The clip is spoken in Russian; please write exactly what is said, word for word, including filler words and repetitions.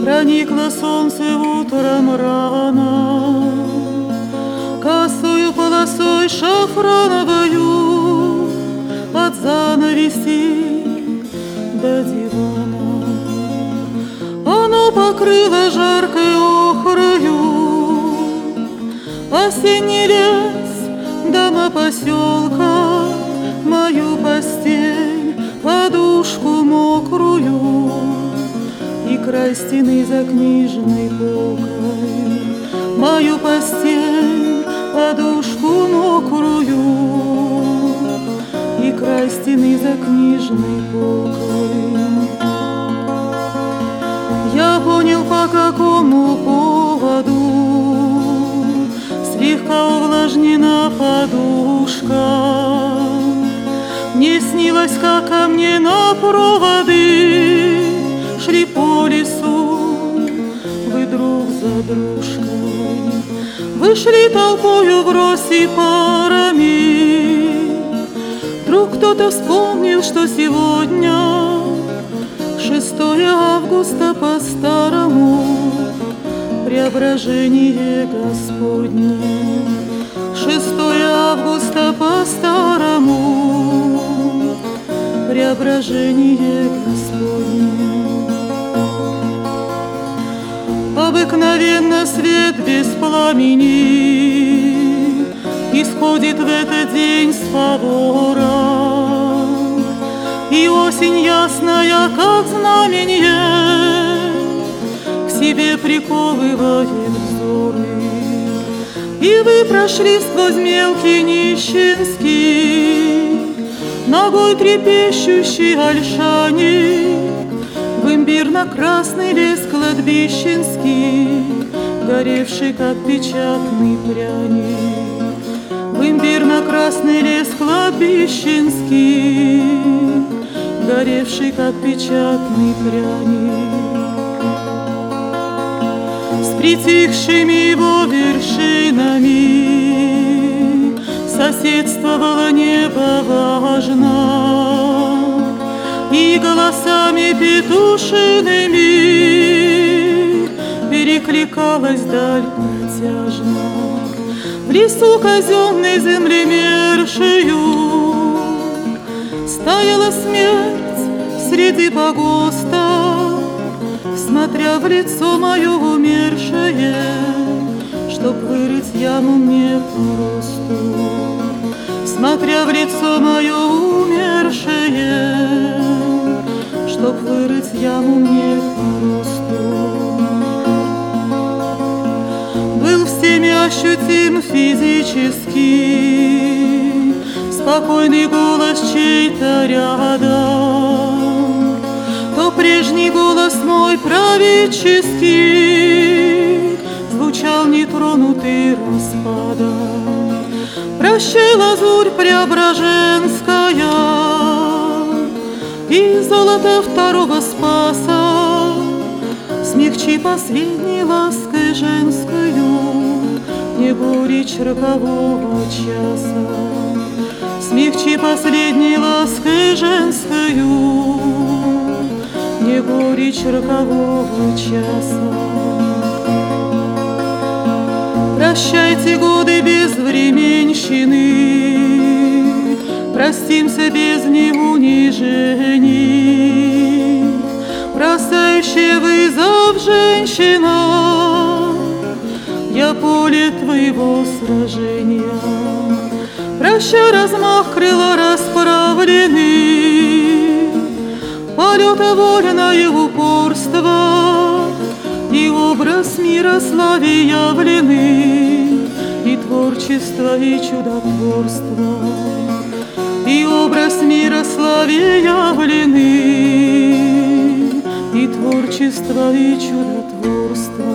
Проникло солнце утром рано, косою полосой шафрановою от занавесей до дивана. Оно покрыло жаркой охрою осенний лес, дома поселка, мою постель, подушку мокрую и край стены за книжной полкой, мою постель, подушку мокрую и край стены за книжной полкой. Я понял, по какому поводу слегка увлажнена подушка. Мне снилось, как ко мне на проводы шли по лесу вы друг за дружкой. Вы шли толпою врозь и парами. Вдруг кто-то вспомнил, что сегодня шестое августа по-старому, преображение Господне. шестое августа по-старому, преображение Господне. Обыкновенно свет без пламени исходит в этот день с фавора, и осень ясная, как знамение, к себе приковывает взоры. И вы прошли сквозь мелкий нищенский, ногой трепещущий ольшаник, в имбирно-красный лес кладбищенский, горевший, как печатный пряник. В имбирно-красный лес кладбищенский, горевший, как печатный пряник. С притихшими его вершинами соседствовало небо важно, и голосами петушиными перекликалась даль протяжно. В лесу казенной землемершею стояла смерть среди погоста, смотря в лицо мое умершее, чтоб вырыть яму мне по росту. Смотря в лицо мое умершее, чтоб вырыть яму мне по росту. Был всеми ощутим физически спокойный голос чей-то рядом, то прежний голос мой правительский звучал нетронутый распадом. Прощай, лазурь преображенская и золото второго Спаса, смягчи последней лаской женскою не горечь рокового часа. Смягчи последней лаской женскою не горечь рокового часа. Прощайте годы безвременщины, простимся без неунижений. Бросающая вызов женщина, я поле твоего сражения. Прощай, размах крыла расправлены, полета вольное упорство, и образ мира славе явлены, и творчество, и чудотворство. И образ мира славе явлены, и творчество, и чудотворство.